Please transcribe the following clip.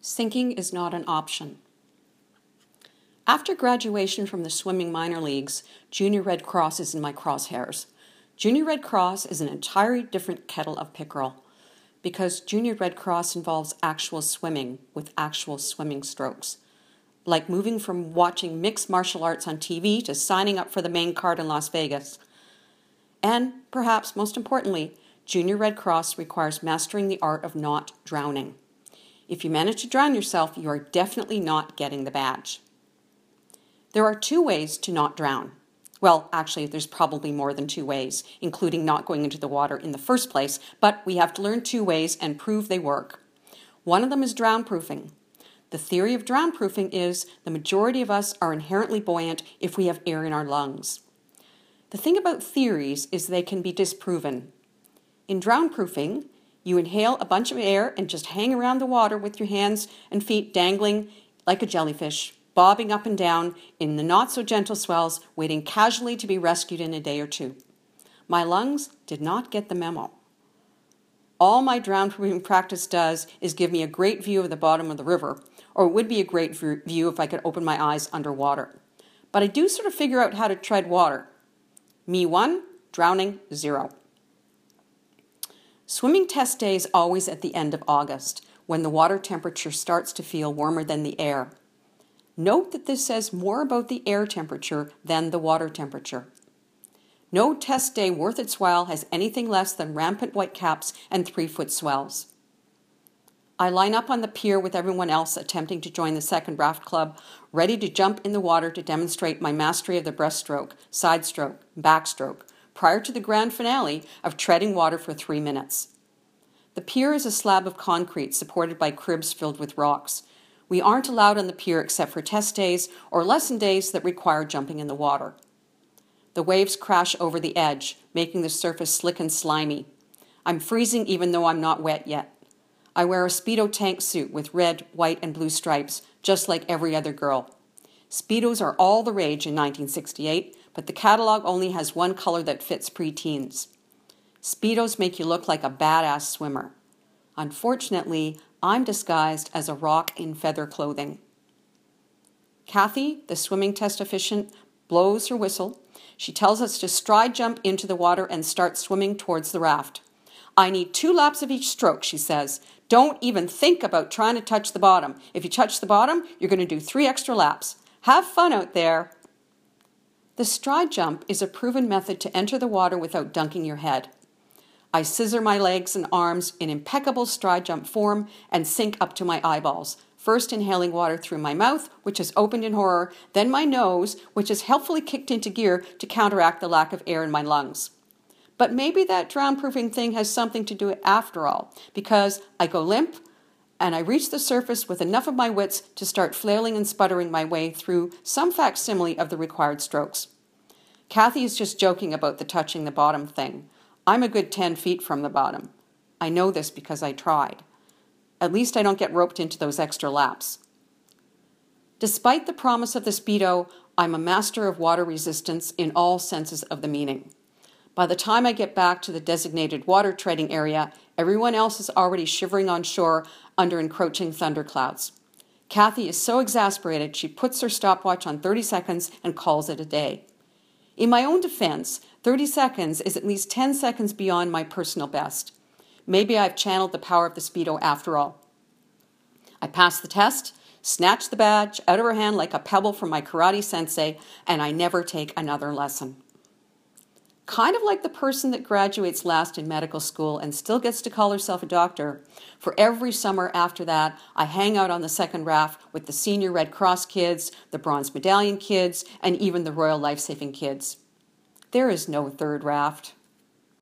Sinking is not an option. After graduation from the swimming minor leagues, Junior Red Cross is in my crosshairs. Junior Red Cross is an entirely different kettle of pickerel because Junior Red Cross involves actual swimming with actual swimming strokes, like moving from watching mixed martial arts on TV to signing up for the main card in Las Vegas. And perhaps most importantly, Junior Red Cross requires mastering the art of not drowning. If you manage to drown yourself, you are definitely not getting the badge. There are 2 ways to not drown. Well, actually, there's probably more than 2 ways, including not going into the water in the first place, but we have to learn 2 ways and prove they work. One of them is drown-proofing. The theory of drown-proofing is the majority of us are inherently buoyant if we have air in our lungs. The thing about theories is they can be disproven. In drown-proofing, you inhale a bunch of air and just hang around the water with your hands and feet dangling like a jellyfish, bobbing up and down in the not-so-gentle swells, waiting casually to be rescued in a day or 2. My lungs did not get the memo. All my drown-proofing practice does is give me a great view of the bottom of the river, or it would be a great view if I could open my eyes underwater. But I do sort of figure out how to tread water. Me 1, drowning 0. Swimming test day is always at the end of August, when the water temperature starts to feel warmer than the air. Note that this says more about the air temperature than the water temperature. No test day worth its while has anything less than rampant white caps and 3-foot swells. I line up on the pier with everyone else attempting to join the second raft club, ready to jump in the water to demonstrate my mastery of the breaststroke, side stroke, backstroke, prior to the grand finale of treading water for 3 minutes. The pier is a slab of concrete supported by cribs filled with rocks. We aren't allowed on the pier except for test days or lesson days that require jumping in the water. The waves crash over the edge, making the surface slick and slimy. I'm freezing even though I'm not wet yet. I wear a Speedo tank suit with red, white, and blue stripes, just like every other girl. Speedos are all the rage in 1968, but the catalog only has one color that fits preteens. Speedos make you look like a badass swimmer. Unfortunately, I'm disguised as a rock in feather clothing. Kathy, the swimming test officiant, blows her whistle. She tells us to stride jump into the water and start swimming towards the raft. I need 2 laps of each stroke, she says. Don't even think about trying to touch the bottom. If you touch the bottom, you're going to do 3 extra laps. Have fun out there. The stride jump is a proven method to enter the water without dunking your head. I scissor my legs and arms in impeccable stride jump form and sink up to my eyeballs, first inhaling water through my mouth, which is opened in horror, then my nose, which is helpfully kicked into gear to counteract the lack of air in my lungs. But maybe that drown-proofing thing has something to do with it after all, because I go limp and I reach the surface with enough of my wits to start flailing and sputtering my way through some facsimile of the required strokes. Kathy is just joking about the touching the bottom thing. I'm a good 10 feet from the bottom. I know this because I tried. At least I don't get roped into those extra laps. Despite the promise of the Speedo, I'm a master of water resistance in all senses of the meaning. By the time I get back to the designated water treading area, everyone else is already shivering on shore under encroaching thunderclouds. Kathy is so exasperated she puts her stopwatch on 30 seconds and calls it a day. In my own defense, 30 seconds is at least 10 seconds beyond my personal best. Maybe I've channeled the power of the Speedo after all. I pass the test, snatch the badge out of her hand like a pebble from my karate sensei, and I never take another lesson. Kind of like the person that graduates last in medical school and still gets to call herself a doctor, for every summer after that, I hang out on the second raft with the senior Red Cross kids, the Bronze Medallion kids, and even the Royal Life-Saving kids. There is no third raft.